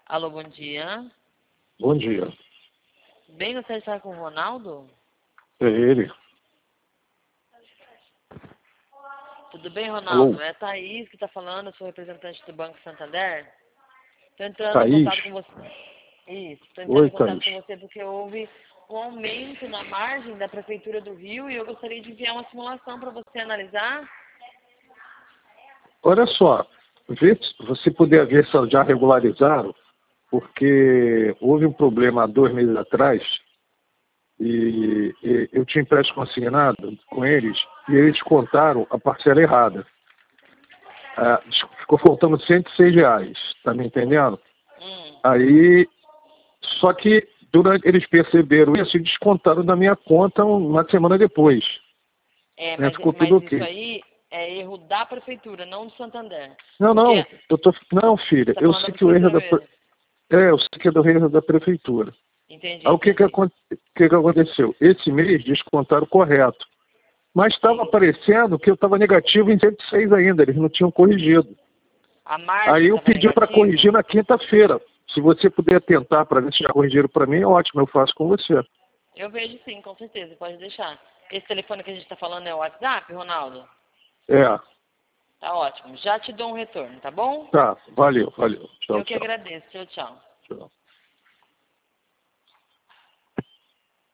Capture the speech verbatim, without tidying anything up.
Alô, bom dia. Bom dia. Bem, você está com o Ronaldo? É ele. Tudo bem, Ronaldo? Alô? É a Thaís que está falando, eu sou representante do Banco Santander. Estou entrando em Thaís? contato com você. Isso, estou entrando Oi, em contato Thaís. com você porque houve um aumento na margem da Prefeitura do Rio e eu gostaria de enviar uma simulação para você analisar. Olha só, vê se você puder ver se já regularizaram, porque houve um problema há dois meses atrás e, e eu tinha empréstimo assinado com eles e eles contaram a parcela errada. Ah, ficou faltando cento e seis reais, tá me entendendo? Hum. Aí, só que durante, eles perceberam isso e descontaram da minha conta uma semana depois. É, Né? mas, Ficou mas tudo isso ok. aí é erro da Prefeitura, não do Santander. Não, Porque não, eu tô, não, você filha, está eu falando da sei que o erro é Prefeitura da, pre- mesmo. é, eu sei que é do erro da prefeitura. Entendi, Aí o que que, entendi. acon- que que aconteceu? Esse mês descontaram correto, mas estava Sim. aparecendo que eu estava negativo em cento e seis ainda, eles não tinham corrigido. A margem Aí eu estava pedi para corrigir negativa? na quinta-feira. Se você puder tentar para ver se já corrigiram para mim, é ótimo, eu faço com você. Eu vejo sim, com certeza, pode deixar. Esse telefone que a gente está falando é o WhatsApp, Ronaldo? É, Tá ótimo. Já te dou um retorno, tá bom? tá, valeu, valeu. Tchau, Eu que tchau. agradeço. Tchau, tchau. Tchau.